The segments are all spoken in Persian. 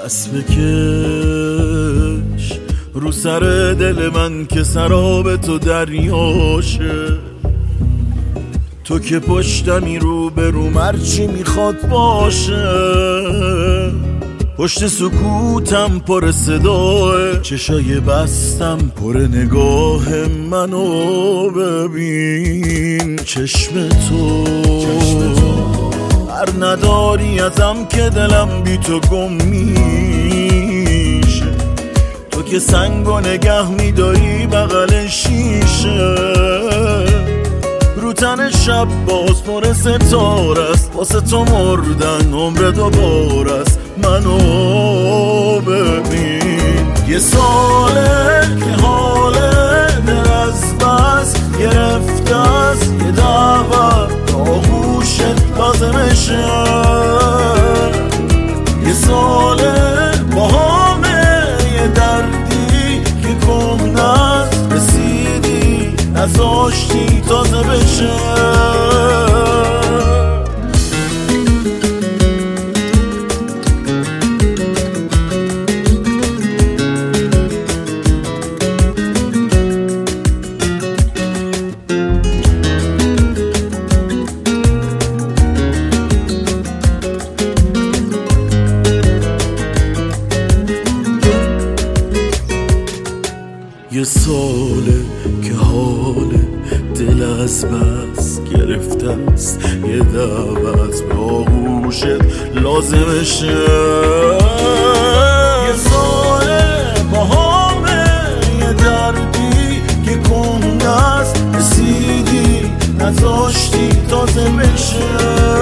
دست بکش رو سر دل من که سراب تو دریاشه. تو که پشتمی رو به رو مرچی میخواد باشه. پشت سکوتم پر صداه، چشای بستم پر نگاه منو ببین. چشم تو هر نداری ازم که دلم بی تو گم میشه. تو که سنگو نگه میداری بغل شیشه. رو تن شب باز پر ستاره است، واسه تو مردن عمر دوباره است. منو ببین یه ساله که حاله دل از بس گرفته است. یه دعوت آغوشت لازمشه. یه ساله با همه یه دردی که کهنه رسیدی نذاشتی تازه بشه. یه ساله که حال دل از بس گرفته است. یه دعوت به آغوشت لازمشه. یه ساله با همه یه دردی که کهنه است رسیدی نذاشتی تازه بشه.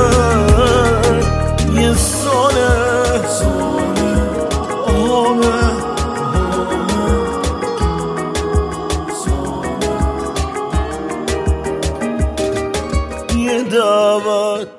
یه ساله یه دعوت